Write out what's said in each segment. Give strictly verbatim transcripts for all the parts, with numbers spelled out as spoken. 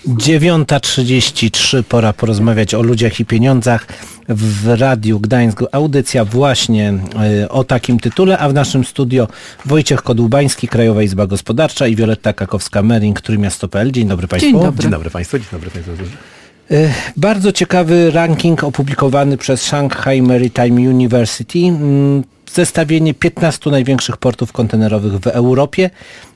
dziewiąta trzydzieści trzy, pora porozmawiać o ludziach i pieniądzach w Radiu Gdańsk. Audycja właśnie y, o takim tytule, a w naszym studio Wojciech Kodłubański, Krajowa Izba Gospodarcza i Wioletta Kakowska-Mering, Trójmiasto kropka pe el. Dzień dobry Państwu. Dzień dobry. Dzień dobry Państwu. Dzień dobry Państwu. Y, bardzo ciekawy ranking opublikowany przez Shanghai Maritime University. Y, zestawienie piętnastu największych portów kontenerowych w Europie.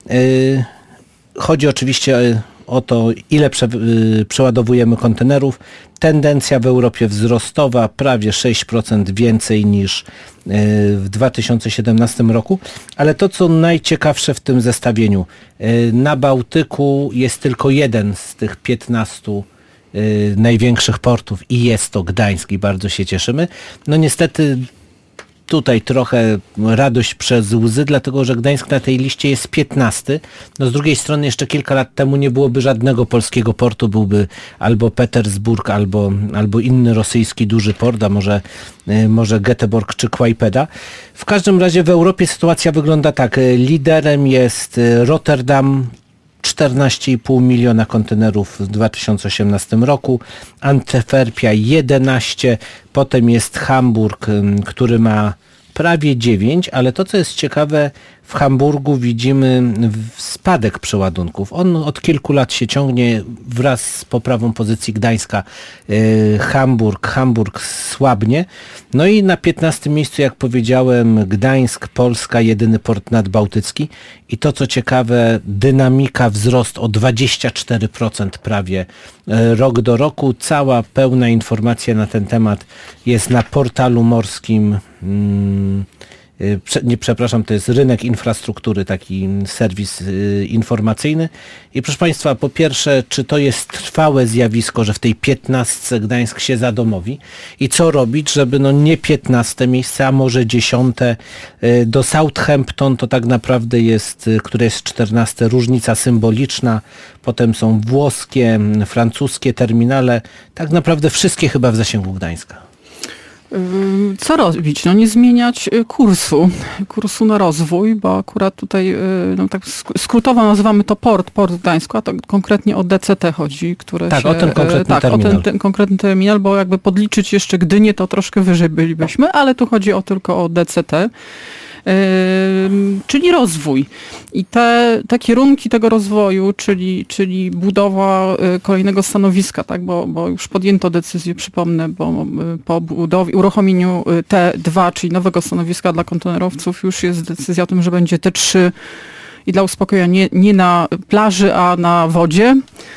Y, chodzi oczywiście o to, ile prze, y, przeładowujemy kontenerów. Tendencja w Europie wzrostowa, prawie sześć procent więcej niż y, w dwa tysiące siedemnastym roku. Ale to, co najciekawsze w tym zestawieniu, y, na Bałtyku jest tylko jeden z tych piętnastu y, największych portów i jest to Gdańsk i bardzo się cieszymy. No niestety tutaj trochę radość przez łzy, dlatego że Gdańsk na tej liście jest piętnasty. No z drugiej strony jeszcze kilka lat temu nie byłoby żadnego polskiego portu, byłby albo Petersburg, albo, albo inny rosyjski duży port, a może, może Göteborg czy Kłajpeda. W każdym razie w Europie sytuacja wygląda tak. Liderem jest Rotterdam, czternaście i pół miliona kontenerów w dwa tysiące osiemnastym roku, Antwerpia jedenaście, potem jest Hamburg, który ma prawie dziewięć, ale to, co jest ciekawe, w Hamburgu widzimy spadek przeładunków. On od kilku lat się ciągnie wraz z poprawą pozycji Gdańska. Hamburg, Hamburg słabnie. No i na piętnastym miejscu, jak powiedziałem, Gdańsk, Polska, jedyny port nadbałtycki. I to, co ciekawe, dynamika, wzrost o dwadzieścia cztery procent prawie rok do roku. Cała pełna informacja na ten temat jest na portalu morskim. Hmm, Nie, przepraszam, to jest Rynek Infrastruktury, taki serwis y, informacyjny. I proszę Państwa, po pierwsze, czy to jest trwałe zjawisko, że w tej piętnastce Gdańsk się zadomowi i co robić, żeby no nie piętnaste miejsce, a może dziesiąte. Y, do Southampton to tak naprawdę jest, y, które jest czternaste, różnica symboliczna. Potem są włoskie, francuskie terminale. Tak naprawdę wszystkie chyba w zasięgu Gdańska. Co robić? No nie zmieniać kursu, kursu na rozwój, bo akurat tutaj no tak skrótowo nazywamy to port, port Gdańska, a to konkretnie o D C T chodzi, które tak, się... o ten konkretny tak, terminal. o ten, ten konkretny terminal, bo jakby podliczyć jeszcze Gdynię, to troszkę wyżej bylibyśmy, ale tu chodzi o tylko o D C T. Yy, czyli rozwój. I te, te kierunki tego rozwoju, czyli, czyli budowa y, kolejnego stanowiska, tak, bo, bo już podjęto decyzję, przypomnę, bo y, po budowie, uruchomieniu y, T dwa, czyli nowego stanowiska dla kontenerowców, już jest decyzja o tym, że będzie T trzy i dla uspokojenia nie, nie na plaży, a na wodzie.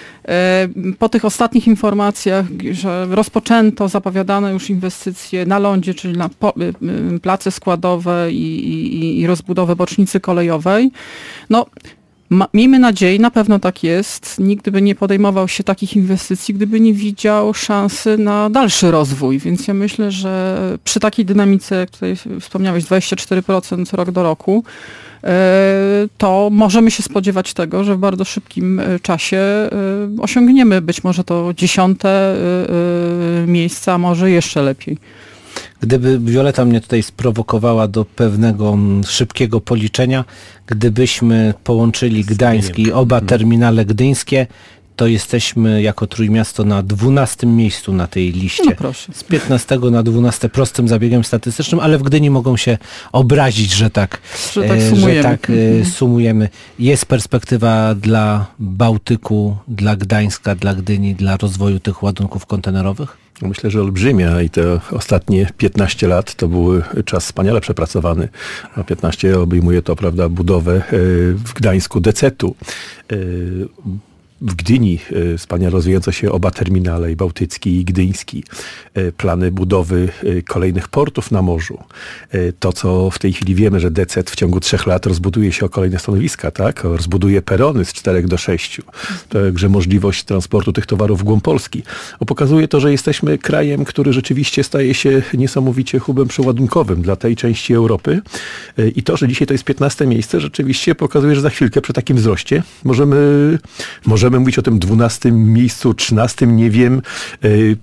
Po tych ostatnich informacjach, że rozpoczęto zapowiadane już inwestycje na lądzie, czyli na po, place składowe i, i, i rozbudowę bocznicy kolejowej, no ma, miejmy nadzieję, na pewno tak jest, nikt by nie podejmował się takich inwestycji, gdyby nie widział szansy na dalszy rozwój, więc ja myślę, że przy takiej dynamice, jak tutaj wspomniałeś, dwadzieścia cztery procent rok do roku, to możemy się spodziewać tego, że w bardzo szybkim czasie osiągniemy być może to dziesiąte miejsce, a może jeszcze lepiej. Gdyby Wioletta mnie tutaj sprowokowała do pewnego szybkiego policzenia, gdybyśmy połączyli Gdańsk i oba terminale gdyńskie, to jesteśmy jako Trójmiasto na dwunastym miejscu na tej liście. No proszę. Z piętnastego na dwunaste prostym zabiegiem statystycznym, ale w Gdyni mogą się obrazić, że tak, że tak sumujemy. Że tak mm-hmm. sumujemy. Jest perspektywa dla Bałtyku, dla Gdańska, dla Gdyni, dla rozwoju tych ładunków kontenerowych? Myślę, że olbrzymia i te ostatnie piętnaście lat to był czas wspaniale przepracowany. A piętnaście obejmuje to, prawda, budowę w Gdańsku D C T-u. W Gdyni wspaniale rozwijające się oba terminale, i bałtycki, i gdyński. Plany budowy kolejnych portów na morzu. To, co w tej chwili wiemy, że D C T w ciągu trzech lat rozbuduje się o kolejne stanowiska, tak? Rozbuduje perony z czterech do sześciu. Także możliwość transportu tych towarów w głąb Polski. Pokazuje to, że jesteśmy krajem, który rzeczywiście staje się niesamowicie hubem przeładunkowym dla tej części Europy. I to, że dzisiaj to jest piętnaste miejsce, rzeczywiście pokazuje, że za chwilkę przy takim wzroście możemy, możemy mówić o tym dwunastym miejscu, trzynastym, nie wiem.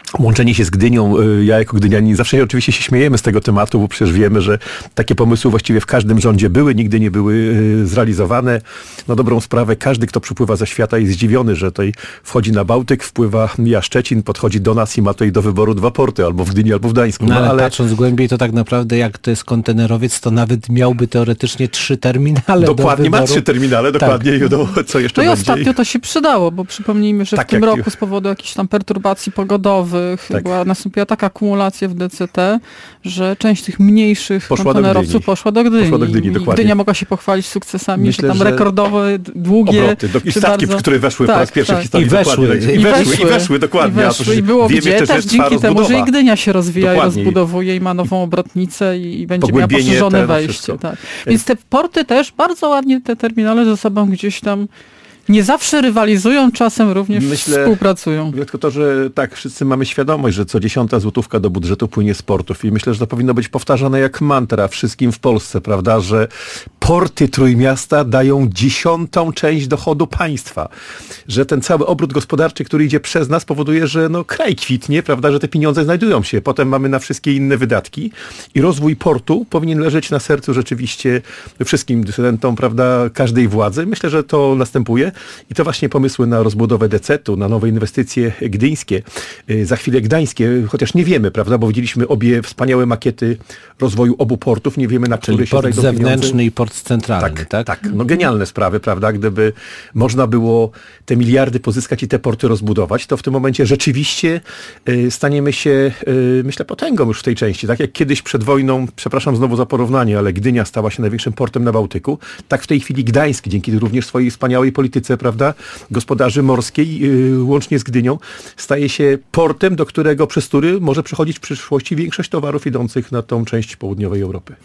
Łączenie się z Gdynią, ja jako gdynianin zawsze oczywiście się śmiejemy z tego tematu, bo przecież wiemy, że takie pomysły właściwie w każdym rządzie były, nigdy nie były zrealizowane. Na dobrą sprawę każdy, kto przypływa ze świata jest zdziwiony, że tutaj wchodzi na Bałtyk, wpływa mija Szczecin, podchodzi do nas i ma tutaj do wyboru dwa porty, albo w Gdyni, albo w Gdańsku. No, no, ale, ale patrząc głębiej, to tak naprawdę jak to jest kontenerowiec, to nawet miałby teoretycznie trzy terminale. Dokładnie, do ma trzy terminale, dokładnie. Tak. Do, co jeszcze No i będzie? ostatnio to się przydało, bo przypomnijmy, że Tak w tym jak- roku z powodu jakichś tam perturbacji pogodowych Tak. była, nastąpiła taka akumulacja w D C T, że część tych mniejszych Poszła do kontenerowców Gdyni. poszła do Gdyni. Poszła do Gdyni, I dokładnie. Gdynia mogła się pochwalić sukcesami, Myślę, że tam że rekordowe, długie... Obroty, do, i czy statki, bardzo- które weszły tak, po raz pierwszy tak. w historii. I weszły. dokładnie. I, I weszły, weszły, i weszły, dokładnie. I, A weszły, przecież i było wiemy, gdzie, że też jest trwa dzięki temu, że i rozbudowa. Gdynia się rozwija Dokładnie. i rozbudowuje i ma nową obrotnicę i, i będzie miała Pogłębienie, poszerzone ten, wejście. wszystko. Tak. Więc te porty też bardzo ładnie te terminale ze sobą gdzieś tam nie zawsze rywalizują, czasem również Myślę- współpracują. Tylko to, że tak, wszyscy mamy świadomość, że co dziesiąta złotówka do budżetu płynie z portów i myślę, że to powinno być powtarzane jak mantra wszystkim w Polsce, prawda, że porty Trójmiasta dają dziesiątą część dochodu państwa, że ten cały obrót gospodarczy, który idzie przez nas, powoduje, że no, kraj kwitnie, prawda, że te pieniądze znajdują się. Potem mamy na wszystkie inne wydatki i rozwój portu powinien leżeć na sercu rzeczywiście wszystkim decydentom, prawda, każdej władzy. Myślę, że to następuje i to właśnie pomysły na rozbudowę D C T-u, na nowe inwestycje gdyńskie, yy, za chwilę gdańskie, chociaż nie wiemy, prawda, bo widzieliśmy obie wspaniałe makiety rozwoju obu portów, nie wiemy na Czyli który się port znajdą zewnętrzny pieniądze. i port centralny, Tak, tak? tak. No genialne sprawy, prawda? Gdyby można było te miliardy pozyskać i te porty rozbudować, to w tym momencie rzeczywiście y, staniemy się, y, myślę, potęgą już w tej części. Tak jak kiedyś przed wojną, przepraszam znowu za porównanie, ale Gdynia stała się największym portem na Bałtyku, tak w tej chwili Gdańsk, dzięki również swojej wspaniałej polityce, prawda, gospodarzy morskiej, y, łącznie z Gdynią, staje się portem, do którego, przez który może przechodzić w przyszłości większość towarów idących na tą część południowej Europy.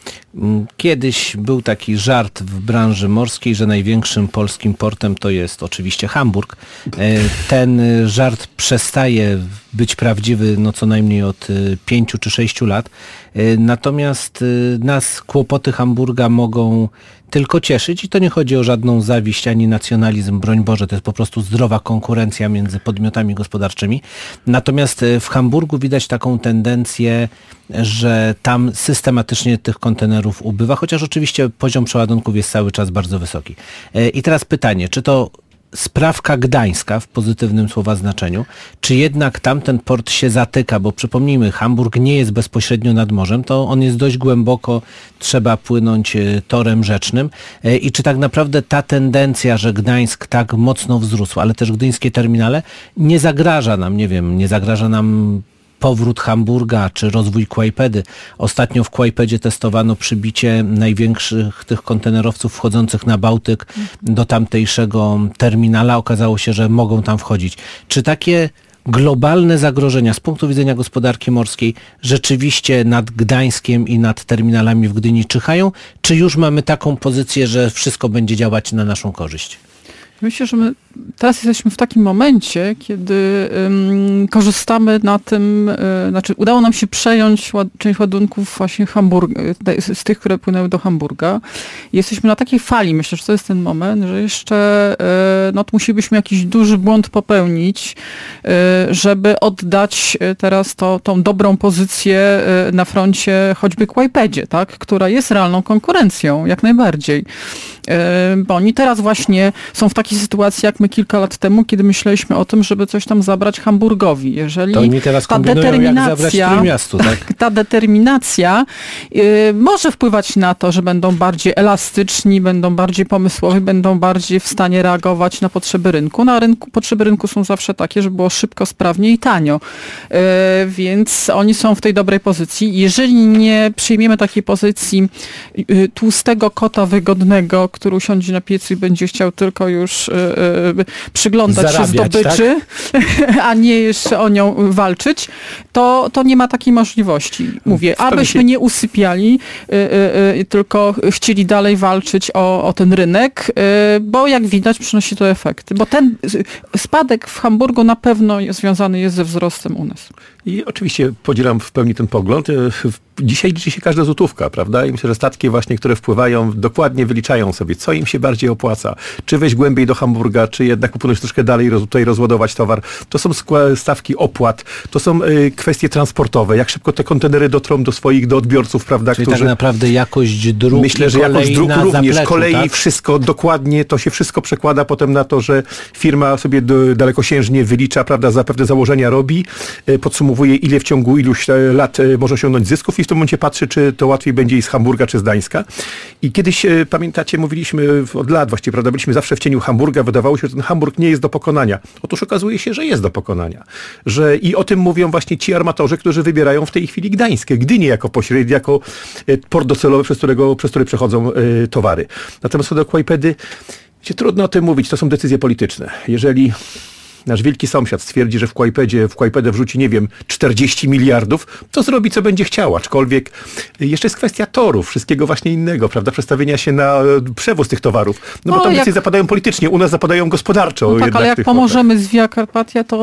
Kiedyś był taki żart w branży morskiej, że największym polskim portem to jest oczywiście Hamburg. E, Ten żart przestaje być prawdziwy no co najmniej od e, pięciu czy sześciu lat. E, Natomiast e, nas kłopoty Hamburga mogą tylko cieszyć i to nie chodzi o żadną zawiść ani nacjonalizm, broń Boże, to jest po prostu zdrowa konkurencja między podmiotami gospodarczymi. Natomiast e, w Hamburgu widać taką tendencję, że tam systematycznie tych kontenerów ubywa, chociaż oczywiście poziom przeładunków jest cały czas bardzo wysoki. E, I teraz pytanie, czy to sprawka gdańska w pozytywnym słowa znaczeniu, czy jednak tamten port się zatyka, bo przypomnijmy, Hamburg nie jest bezpośrednio nad morzem, to on jest dość głęboko, trzeba płynąć e, torem rzecznym E, i czy tak naprawdę ta tendencja, że Gdańsk tak mocno wzrósł, ale też gdyńskie terminale nie zagraża nam, nie wiem, nie zagraża nam powrót Hamburga czy rozwój Kłajpedy. Ostatnio w Kłajpedzie testowano przybicie największych tych kontenerowców wchodzących na Bałtyk do tamtejszego terminala. Okazało się, że mogą tam wchodzić. Czy takie globalne zagrożenia z punktu widzenia gospodarki morskiej rzeczywiście nad Gdańskiem i nad terminalami w Gdyni czyhają? Czy już mamy taką pozycję, że wszystko będzie działać na naszą korzyść? Myślę, że my teraz jesteśmy w takim momencie, kiedy ym, korzystamy na tym, y, znaczy udało nam się przejąć ład, część ładunków właśnie Hamburg, y, z tych, które płynęły do Hamburga. I jesteśmy na takiej fali, myślę, że to jest ten moment, że jeszcze y, no, musielibyśmy jakiś duży błąd popełnić, y, żeby oddać teraz to, tą dobrą pozycję y, na froncie choćby Kłajpedzie, tak, która jest realną konkurencją, jak najbardziej. Y, bo oni teraz właśnie są w takiej sytuacji, jak my kilka lat temu, kiedy myśleliśmy o tym, żeby coś tam zabrać Hamburgowi. Jeżeli To oni teraz ta kombinują, jak zabrać Trójmiastu, tak? ta determinacja y, może wpływać na to, że będą bardziej elastyczni, będą bardziej pomysłowi, będą bardziej w stanie reagować na potrzeby rynku. Na rynku potrzeby rynku są zawsze takie, żeby było szybko, sprawnie i tanio. Y, więc oni są w tej dobrej pozycji. Jeżeli nie przyjmiemy takiej pozycji y, tłustego kota wygodnego, który usiądzie na piecu i będzie chciał tylko już y, y, przyglądać Zarabiać, się zdobyczy, tak? a nie jeszcze o nią walczyć, to, to nie ma takiej możliwości. Mówię, abyśmy nie usypiali, y, y, y, tylko chcieli dalej walczyć o, o ten rynek, y, bo jak widać przynosi to efekty. Bo ten spadek w Hamburgu na pewno jest związany jest ze wzrostem u nas. I oczywiście podzielam w pełni ten pogląd. Dzisiaj liczy się każda złotówka, prawda? I myślę, że statki właśnie, które wpływają, dokładnie wyliczają sobie, co im się bardziej opłaca. Czy wejść głębiej do Hamburga, czy czy jednak upłynąć troszkę dalej i roz, tutaj rozładować towar. To są stawki opłat, to są y, kwestie transportowe, jak szybko te kontenery dotrą do swoich, do odbiorców, prawda, Czyli którzy... tak naprawdę jakość dróg. Myślę, że jakość dróg również, zapleczu, kolei, tak? wszystko dokładnie, to się wszystko przekłada potem na to, że firma sobie do, dalekosiężnie wylicza, prawda, za pewne założenia robi, y, podsumowuje, ile w ciągu iluś lat y, może osiągnąć zysków i w tym momencie patrzy, czy to łatwiej będzie i z Hamburga, czy z Gdańska. I kiedyś, y, pamiętacie, mówiliśmy od lat właściwie, prawda, byliśmy zawsze w cieniu Hamburga, wydawało się, że ten Hamburg nie jest do pokonania. Otóż okazuje się, że jest do pokonania. Że i o tym mówią właśnie ci armatorzy, którzy wybierają w tej chwili Gdańskę, Gdynię jako pośredni, jako port docelowy, przez, którego, przez który przechodzą y, towary. Natomiast co do Kłajpedy, wiecie, trudno o tym mówić, to są decyzje polityczne. Jeżeli nasz wielki sąsiad stwierdzi, że w Kłajpedzie, w Kłajpedę wrzuci, nie wiem, czterdzieści miliardów, to zrobi, co będzie chciał. Aczkolwiek jeszcze jest kwestia torów, wszystkiego właśnie innego, prawda? Przestawienia się na przewóz tych towarów. No, no bo tam decyzje jak... zapadają politycznie, u nas zapadają gospodarczo. No tak, ale jak pomożemy z Via Carpatia, to...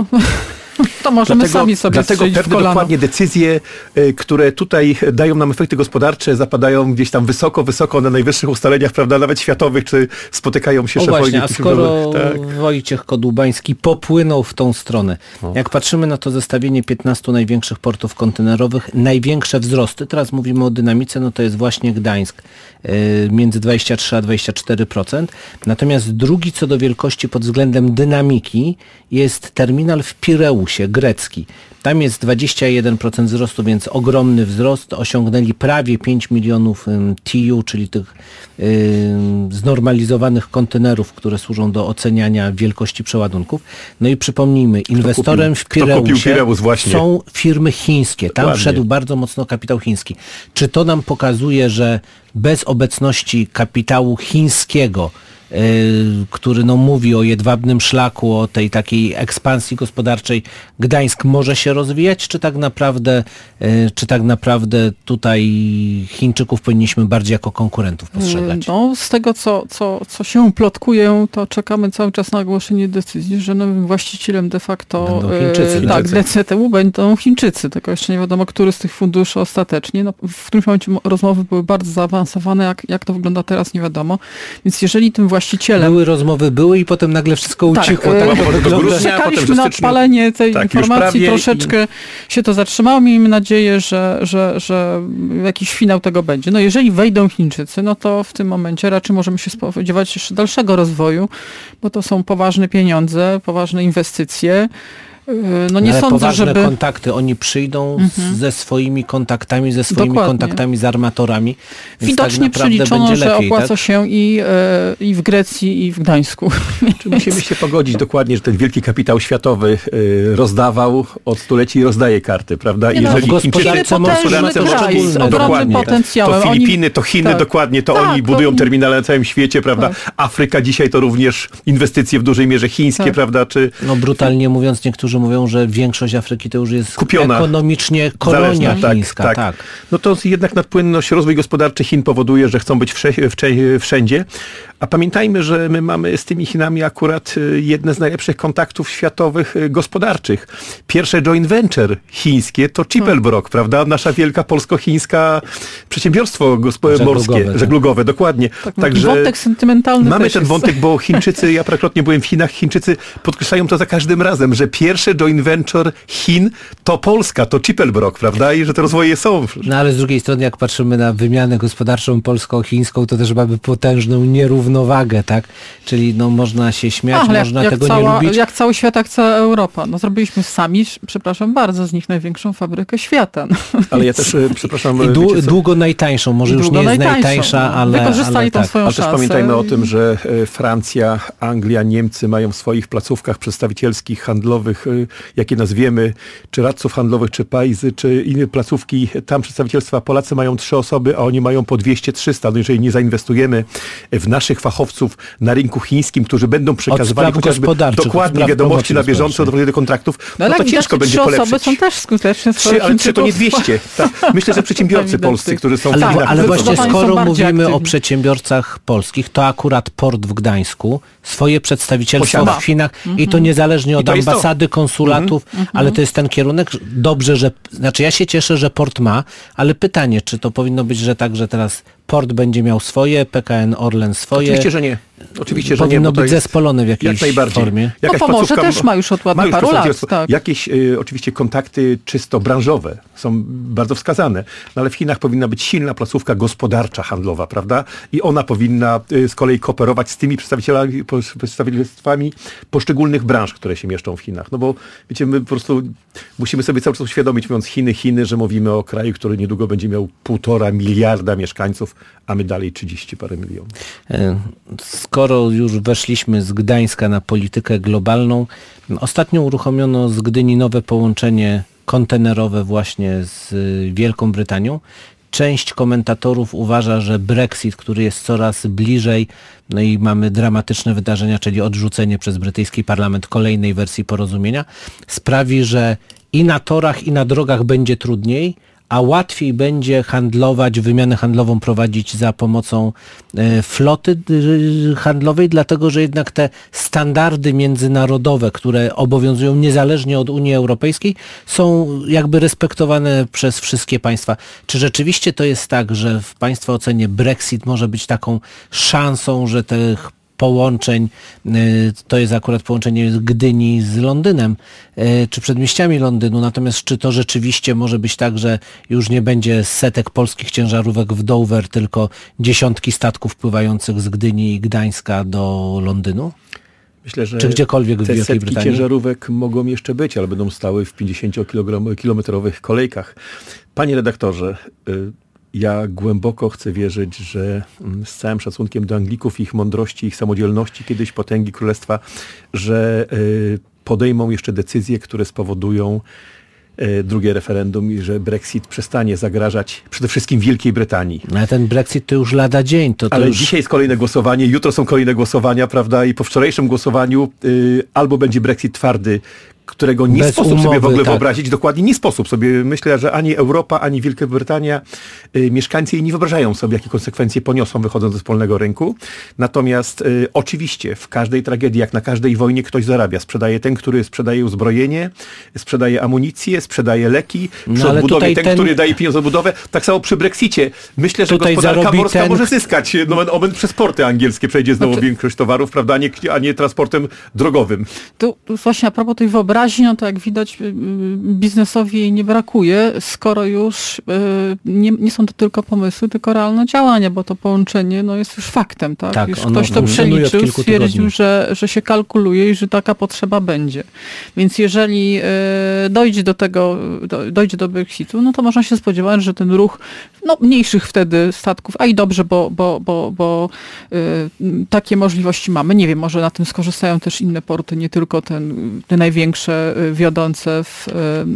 To możemy dlatego, sami sobie Dlatego pewne dokładnie decyzje, y, które tutaj dają nam efekty gospodarcze, zapadają gdzieś tam wysoko, wysoko na najwyższych ustaleniach, prawda, nawet światowych, czy spotykają się o szefowie. Właśnie, a skoro tak. Wojciech Kodubański popłynął w tą stronę. O. Jak patrzymy na to zestawienie piętnastu największych portów kontenerowych, największe wzrosty, teraz mówimy o dynamice, no to jest właśnie Gdańsk, y, między dwadzieścia trzy a dwadzieścia cztery procent. Natomiast drugi co do wielkości pod względem dynamiki jest terminal w Pireusie, grecki. Tam jest dwadzieścia jeden procent wzrostu, więc ogromny wzrost. Osiągnęli prawie pięć milionów T U, czyli tych yy, znormalizowanych kontenerów, które służą do oceniania wielkości przeładunków. No i przypomnijmy, inwestorem w Pireusie są firmy chińskie. Tam Dokładnie. Wszedł bardzo mocno kapitał chiński. Czy to nam pokazuje, że bez obecności kapitału chińskiego, Yy, który no, mówi o jedwabnym szlaku, o tej takiej ekspansji gospodarczej, Gdańsk może się rozwijać, czy tak naprawdę, yy, czy tak naprawdę tutaj Chińczyków powinniśmy bardziej jako konkurentów postrzegać? No, z tego, co, co, co się plotkuje, to czekamy cały czas na ogłoszenie decyzji, że nowym właścicielem de facto Chińczycy, yy, tak, D C T U będą Chińczycy, tylko jeszcze nie wiadomo, który z tych funduszy ostatecznie. No, w którymś momencie rozmowy były bardzo zaawansowane, jak, jak to wygląda teraz, nie wiadomo. Więc jeżeli tym właścicielem... Były rozmowy, były i potem nagle wszystko ucichło. Tak, tak, tak, grudnia, czekaliśmy na odpalenie tej tak, informacji, troszeczkę i... się to zatrzymało. Miejmy nadzieję, że, że, że jakiś finał tego będzie. No jeżeli wejdą Chińczycy, no to w tym momencie raczej możemy się spodziewać jeszcze dalszego rozwoju, bo to są poważne pieniądze, poważne inwestycje. No nie Ale sądzę, poważne żeby... kontakty, oni przyjdą mhm. ze swoimi kontaktami, ze swoimi Dokładnie. kontaktami z armatorami. Widocznie tak przeliczono, że lepiej, opłaca tak? się i, e, i w Grecji, i w Gdańsku. Czy musimy się pogodzić dokładnie, że ten wielki kapitał światowy y, rozdawał od stuleci i rozdaje karty, prawda? Nie jeżeli no, Chińczycy potężny kraj z ogromnym potencjałem. To Filipiny, to Chiny, tak. dokładnie, to tak, oni budują oni... terminale na całym świecie, prawda? Tak. Afryka dzisiaj to również inwestycje w dużej mierze chińskie, tak. prawda? Czy... No brutalnie mówiąc, niektórzy mówią, że większość Afryki to już jest kupiona, ekonomicznie kolonia zależna, chińska. Tak, tak. tak. No to jednak nadpłynność, rozwój gospodarczy Chin powoduje, że chcą być wszędzie. A pamiętajmy, że my mamy z tymi Chinami akurat jedne z najlepszych kontaktów światowych gospodarczych. Pierwsze joint venture chińskie to Chippelbrock, hmm. prawda? Nasza wielka polsko-chińska przedsiębiorstwo gospo- morskie, tak. żeglugowe, dokładnie. Tak, Także wątek sentymentalny mamy ten jest. wątek, bo Chińczycy, ja parokrotnie byłem w Chinach, Chińczycy podkreślają to za każdym razem, że pierwsze joint venture Chin to Polska, to Chippelbrock, prawda? I że te rozwoje są. No ale z drugiej strony, jak patrzymy na wymianę gospodarczą polsko-chińską, to też mamy potężną nierównowagę, tak? Czyli no można się śmiać, Ach, można jak, tego jak nie cała, lubić. Jak cały świat, jak cała Europa. No zrobiliśmy sami, przepraszam bardzo, z nich największą fabrykę świata. No. Ale ja też, przepraszam... I dłu- długo najtańszą, może już nie jest najtańsza, ale... Wykorzystali ale tą tak. swoją ale szansę. też pamiętajmy o tym, że Francja, Anglia, Niemcy mają w swoich placówkach przedstawicielskich, handlowych, jakie nazwiemy, czy radców handlowych, czy pajzy, czy inne placówki, tam przedstawicielstwa Polacy mają trzy osoby, a oni mają po dwieście trzysta. No jeżeli nie zainwestujemy w naszych fachowców na rynku chińskim, którzy będą przekazywali chociażby dokładnie wiadomości na bieżąco do, do kontraktów, no, no to ciężko będzie polepszyć. Osoby są też skuteczne. Trzy, ale trzy to nie dwieście. Tak. Myślę, że przedsiębiorcy polscy, którzy są... Ale, w Chinach, ale właśnie skoro mówimy aktywni. o przedsiębiorcach polskich, to akurat port w Gdańsku swoje przedstawicielstwo Posiada. w Chinach mm-hmm. i to niezależnie od ambasady, to. konsulatów, mm-hmm. ale to jest ten kierunek. Dobrze, że... Znaczy ja się cieszę, że port ma, ale pytanie, czy to powinno być, że tak, że teraz port będzie miał swoje, P K N Orlen swoje. Oczywiście, że nie. Oczywiście, że Powinno nie, bo być zespolone w jakiejś jak formie. No Pomorze też ma już od ładnych paru lat. Tak. Jakieś y, oczywiście kontakty czysto branżowe są bardzo wskazane, no ale w Chinach powinna być silna placówka gospodarcza, handlowa, prawda? I ona powinna y, z kolei kooperować z tymi przedstawicielami, przedstawicielstwami poszczególnych branż, które się mieszczą w Chinach. No bo wiecie, my po prostu musimy sobie cały czas uświadomić, mówiąc Chiny, Chiny, że mówimy o kraju, który niedługo będzie miał półtora miliarda mieszkańców, a my dalej trzydzieści parę milionów. Skoro już weszliśmy z Gdańska na politykę globalną, ostatnio uruchomiono z Gdyni nowe połączenie kontenerowe właśnie z Wielką Brytanią. Część komentatorów uważa, że Brexit, który jest coraz bliżej, no i mamy dramatyczne wydarzenia, czyli odrzucenie przez brytyjski parlament kolejnej wersji porozumienia, sprawi, że i na torach, i na drogach będzie trudniej, a łatwiej będzie handlować, wymianę handlową prowadzić za pomocą floty handlowej, dlatego że jednak te standardy międzynarodowe, które obowiązują niezależnie od Unii Europejskiej, są jakby respektowane przez wszystkie państwa. Czy rzeczywiście to jest tak, że w państwa ocenie Brexit może być taką szansą, że tych połączeń, to jest akurat połączenie Gdyni z Londynem, czy przedmieściami Londynu, natomiast czy to rzeczywiście może być tak, że już nie będzie setek polskich ciężarówek w Dover, tylko dziesiątki statków pływających z Gdyni i Gdańska do Londynu? Myślę, że czy gdziekolwiek w te Wielkiej setki Brytanii? ciężarówek mogą jeszcze być, ale będą stały w pięćdziesięciokilometrowych kolejkach. Panie redaktorze, ja głęboko chcę wierzyć, że z całym szacunkiem do Anglików, ich mądrości, ich samodzielności, kiedyś potęgi królestwa, że podejmą jeszcze decyzje, które spowodują drugie referendum i że Brexit przestanie zagrażać przede wszystkim Wielkiej Brytanii. Ale ten Brexit to już lada dzień. To, to Ale już... dzisiaj jest kolejne głosowanie, jutro są kolejne głosowania, prawda? I po wczorajszym głosowaniu y, albo będzie Brexit twardy, którego nie Bez sposób umowy, sobie w ogóle tak. wyobrazić. Dokładnie nie sposób sobie. Myślę, że ani Europa, ani Wielka Brytania, y, mieszkańcy jej nie wyobrażają sobie, jakie konsekwencje poniosą wychodząc ze wspólnego rynku. Natomiast y, oczywiście w każdej tragedii, jak na każdej wojnie, ktoś zarabia. Sprzedaje ten, który sprzedaje uzbrojenie, sprzedaje amunicję, sprzedaje leki, przy no, odbudowie ten, ten, który daje pieniądze na budowę. Tak samo przy Brexicie. Myślę, że tutaj gospodarka morska ten... może zyskać. Nomen omen przez porty angielskie przejdzie znowu znaczy... większość towarów, prawda, a nie, a nie transportem drogowym. Tu właśnie a propos tej wyobraźni, no to jak widać biznesowi jej nie brakuje, skoro już nie, nie są to tylko pomysły, tylko realne działania, bo to połączenie no, jest już faktem. Tak? Tak, już ktoś to przeliczył, stwierdził, że, że się kalkuluje i że taka potrzeba będzie. Więc jeżeli dojdzie do tego, dojdzie do Brexitu, no to można się spodziewać, że ten ruch no, mniejszych wtedy statków, a i dobrze, bo, bo, bo, bo takie możliwości mamy. Nie wiem, może na tym skorzystają też inne porty, nie tylko ten, te największe wiodące w,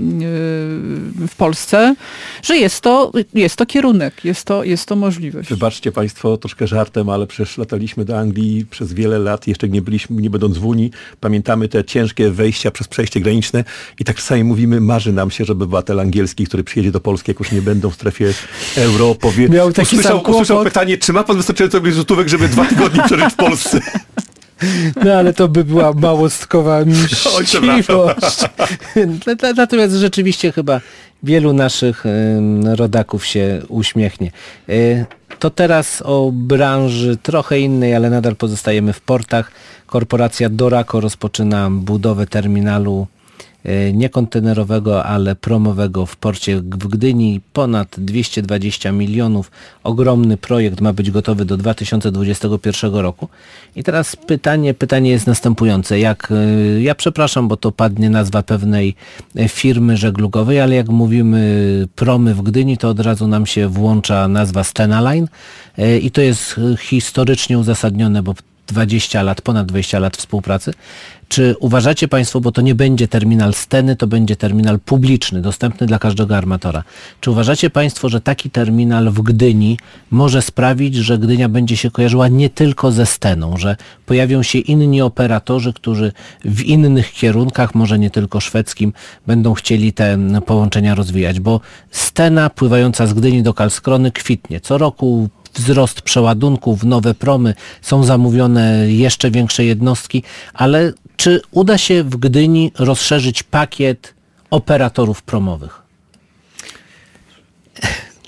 w Polsce, że jest to, jest to kierunek, jest to, jest to możliwość. Wybaczcie Państwo troszkę żartem, ale przecież lataliśmy do Anglii przez wiele lat, jeszcze nie byliśmy, nie będąc w Unii, pamiętamy te ciężkie wejścia przez przejście graniczne i tak czasami mówimy, marzy nam się, żeby obywatel angielski, który przyjedzie do Polski, jak już nie będą w strefie euro, powie, Miał taki usłyszał, usłyszał pytanie, czy ma pan wystarczająco złotówek, żeby dwa tygodnie przeżyć w Polsce? No ale to by była małostkowa mściwość. Natomiast rzeczywiście chyba wielu naszych rodaków się uśmiechnie. To teraz o branży trochę innej, ale nadal pozostajemy w portach. Korporacja Doraco rozpoczyna budowę terminalu nie kontenerowego, ale promowego w porcie w Gdyni. Ponad dwieście dwadzieścia milionów. Ogromny projekt ma być gotowy do dwa tysiące dwudziestego pierwszego roku. I teraz pytanie, pytanie jest następujące. Jak, ja przepraszam, bo to padnie nazwa pewnej firmy żeglugowej, ale jak mówimy promy w Gdyni, to od razu nam się włącza nazwa Stena Line i to jest historycznie uzasadnione, bo dwadzieścia lat, ponad dwadzieścia lat współpracy. Czy uważacie Państwo, bo to nie będzie terminal Steny, to będzie terminal publiczny, dostępny dla każdego armatora. Czy uważacie Państwo, że taki terminal w Gdyni może sprawić, że Gdynia będzie się kojarzyła nie tylko ze Steną, że pojawią się inni operatorzy, którzy w innych kierunkach, może nie tylko szwedzkim, będą chcieli te połączenia rozwijać? Bo Stena pływająca z Gdyni do Karlskrony kwitnie. Co roku wzrost przeładunków, nowe promy, są zamówione jeszcze większe jednostki, ale czy uda się w Gdyni rozszerzyć pakiet operatorów promowych?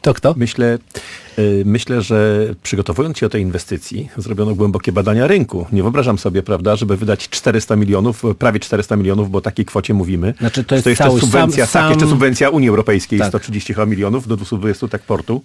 To kto? Myślę, myślę, że przygotowując się do tej inwestycji, zrobiono głębokie badania rynku. Nie wyobrażam sobie, prawda, żeby wydać czterysta milionów, prawie czterysta milionów, bo o takiej kwocie mówimy. Znaczy to jest to jeszcze cały subwencja, sam, tak, jeszcze subwencja Unii Europejskiej, tak. sto trzydzieści milionów do dwieście dwadzieścia tak portu.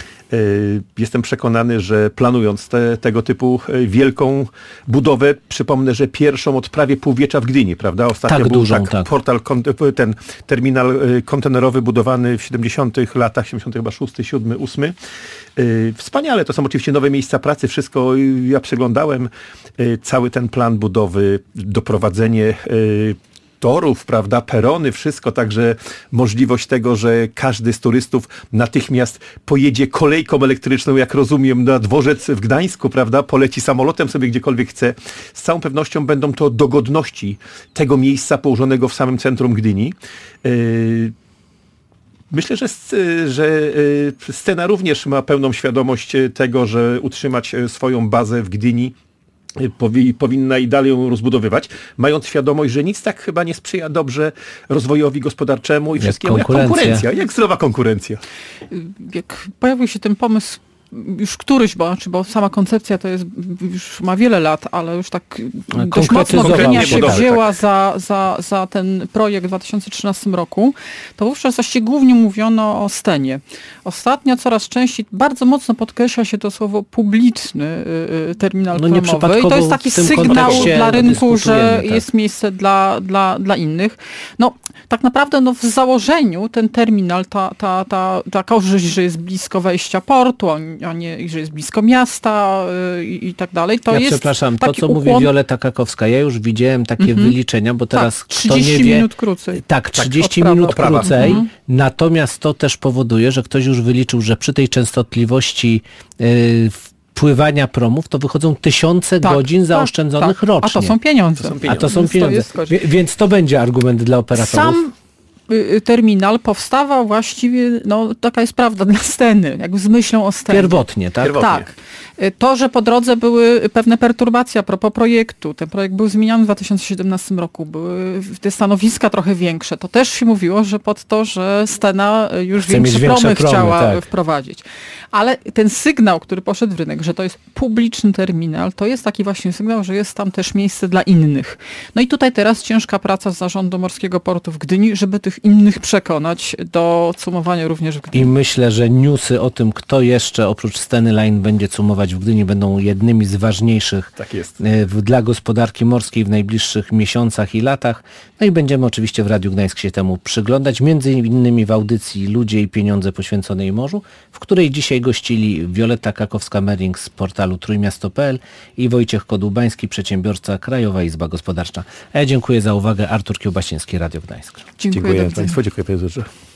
Jestem przekonany, że planując te, tego typu wielką budowę, przypomnę, że pierwszą od prawie półwiecza w Gdyni, prawda? Ostatnio tak był dużą, tak, tak. portal, ten terminal kontenerowy budowany w siedemdziesiątych latach, siedemdziesiątych chyba szósty, siódmy, ósmy. Wspaniale, to są oczywiście nowe miejsca pracy, wszystko, ja przeglądałem cały ten plan budowy, doprowadzenie torów, prawda, perony, wszystko, także możliwość tego, że każdy z turystów natychmiast pojedzie kolejką elektryczną, jak rozumiem, na dworzec w Gdańsku, prawda, poleci samolotem sobie gdziekolwiek chce. Z całą pewnością będą to dogodności tego miejsca położonego w samym centrum Gdyni. Yy, Myślę, że, że Scena również ma pełną świadomość tego, że utrzymać swoją bazę w Gdyni Powi, powinna i dalej ją rozbudowywać, mając świadomość, że nic tak chyba nie sprzyja dobrze rozwojowi gospodarczemu i wszystkiemu jak konkurencja, jak zdrowa konkurencja. Jak pojawił się ten pomysł, już któryś, bo, czy bo sama koncepcja to jest, już ma wiele lat, ale już tak dość mocno Gdynia się budowy, wzięła tak. za, za, za ten projekt w dwa tysiące trzynastym roku, to wówczas właściwie głównie mówiono o Scenie. Ostatnio coraz częściej bardzo mocno podkreśla się to słowo publiczny y, terminal no promowy i to jest taki sygnał dla rynku, że tak. jest miejsce dla, dla, dla innych. No tak naprawdę no, w założeniu ten terminal, ta, ta, ta, ta korzyść, że jest blisko wejścia portu, a nie, że jest blisko miasta yy, i tak dalej, to ja jest przepraszam, to co ukłon... mówi Wioleta Kakowska, ja już widziałem takie mm-hmm. wyliczenia, bo teraz tak, trzydzieści kto nie wie, minut krócej. Tak, trzydzieści tak, minut prawa. krócej, Mm-hmm. natomiast to też powoduje, że ktoś już wyliczył, że przy tej częstotliwości yy, wpływania promów to wychodzą tysiące tak, godzin zaoszczędzonych tak, rocznie. A to są pieniądze. To są pieniądze. A to są pieniądze. To jest... Więc to będzie argument dla operatorów. Sam terminal powstawał właściwie, no taka jest prawda, dla Sceny, jakby z myślą o Scenie. Pierwotnie, tak? Pierwotnie. Tak. To, że po drodze były pewne perturbacje a propos projektu, ten projekt był zmieniany w dwa tysiące siedemnastym roku, były te stanowiska trochę większe, to też się mówiło, że pod to, że Scena już Chce większe promy, promy chciała tak. wprowadzić. Ale ten sygnał, który poszedł w rynek, że to jest publiczny terminal, to jest taki właśnie sygnał, że jest tam też miejsce dla innych. No i tutaj teraz ciężka praca Zarządu Morskiego Portu w Gdyni, żeby tych innych przekonać do cumowania również w Gdyni. I myślę, że newsy o tym, kto jeszcze oprócz Sceny Line będzie cumować w Gdyni, będą jednymi z ważniejszych tak jest. dla gospodarki morskiej w najbliższych miesiącach i latach. No i będziemy oczywiście w Radiu Gdańsk się temu przyglądać, między innymi w audycji Ludzie i Pieniądze poświęconej morzu, w której dzisiaj gościli Wioleta Kakowska-Mering z portalu trójmiasto kropka p l i Wojciech Kodubański, przedsiębiorca, Krajowa Izba Gospodarcza. A ja dziękuję za uwagę. Artur Kiełbasiński, Radio Gdańsk. Dziękuję, dziękuję Państwu, dziękuję Panie Drodze.